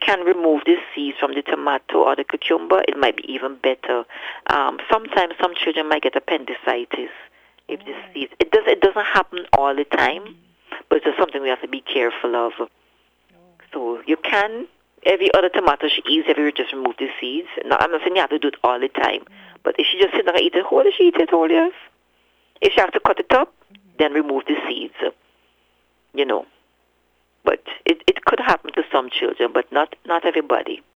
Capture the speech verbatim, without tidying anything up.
can remove the seeds from the tomato or the cucumber, it might be even better. Um, sometimes some children might get appendicitis if the seeds. It does. It doesn't happen all the time, but it's just something we have to be careful of. So you can. Every other tomato she eats, if you just remove the seeds. Now, I'm not saying you have to do it all the time, but if she just sit down and eat it whole, she eat it whole, yes. If she has to cut it up, then remove the seeds. You know. But it, it could happen to some children, but not, not everybody.